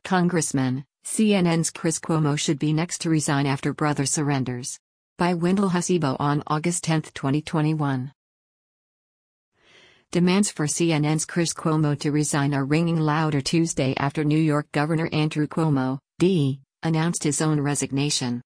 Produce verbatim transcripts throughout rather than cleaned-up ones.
Congressman, C N N's Chris Cuomo should be next to resign after brother surrenders. By Wendell Hasibo on August tenth, twenty twenty-one. Demands for C N N's Chris Cuomo to resign are ringing louder Tuesday after New York Governor Andrew Cuomo, D, announced his own resignation.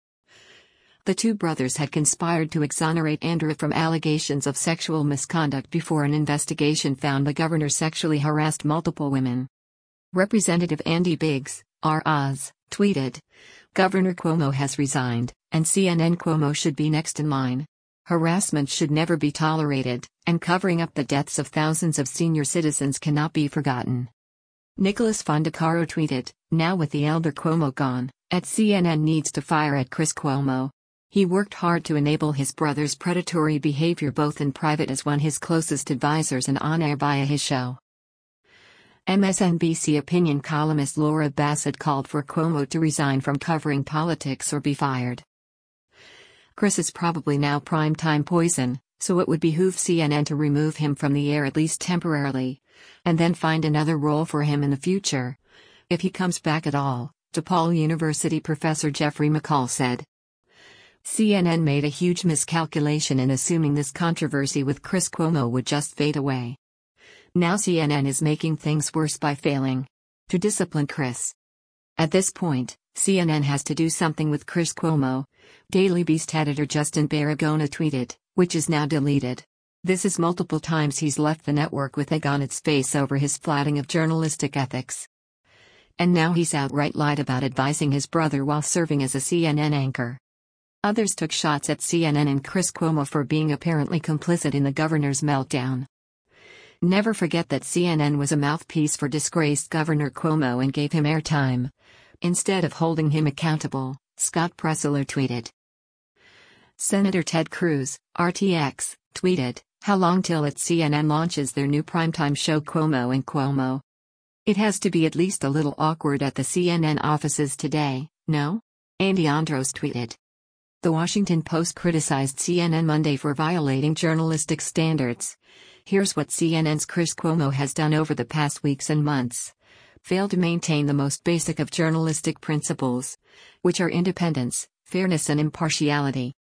The two brothers had conspired to exonerate Andrew from allegations of sexual misconduct before an investigation found the governor sexually harassed multiple women. Representative Andy Biggs, R. Oz, tweeted, "Governor Cuomo has resigned, and C N N Cuomo should be next in line. Harassment should never be tolerated, and covering up the deaths of thousands of senior citizens cannot be forgotten." Nicholas Fondacaro tweeted, "Now with the elder Cuomo gone, at C N N needs to fire at Chris Cuomo. He worked hard to enable his brother's predatory behavior both in private as one of his closest advisors and on air via his show." M S N B C opinion columnist Laura Bassett called for Cuomo to resign from covering politics or be fired. "Chris is probably now primetime poison, so it would behoove C N N to remove him from the air at least temporarily, and then find another role for him in the future, if he comes back at all," DePaul University professor Jeffrey McCall said. C N N made a huge miscalculation in assuming this controversy with Chris Cuomo would just fade away. Now C N N is making things worse by failing to discipline Chris. At this point, C N N has to do something with Chris Cuomo, Daily Beast editor Justin Baragona tweeted, which is now deleted. "This is multiple times he's left the network with egg on its face over his flouting of journalistic ethics. And now he's outright lied about advising his brother while serving as a C N N anchor." Others took shots at C N N and Chris Cuomo for being apparently complicit in the governor's meltdown. "Never forget that C N N was a mouthpiece for disgraced Governor Cuomo and gave him airtime, instead of holding him accountable," Scott Presler tweeted. Senator Ted Cruz, R T X, tweeted, "How long till at C N N launches their new primetime show Cuomo and Cuomo? It has to be at least a little awkward at the C N N offices today, no?" Andy Andros tweeted. The Washington Post criticized C N N Monday for violating journalistic standards. "Here's what C N N's Chris Cuomo has done over the past weeks and months. Failed to maintain the most basic of journalistic principles, which are independence, fairness and impartiality.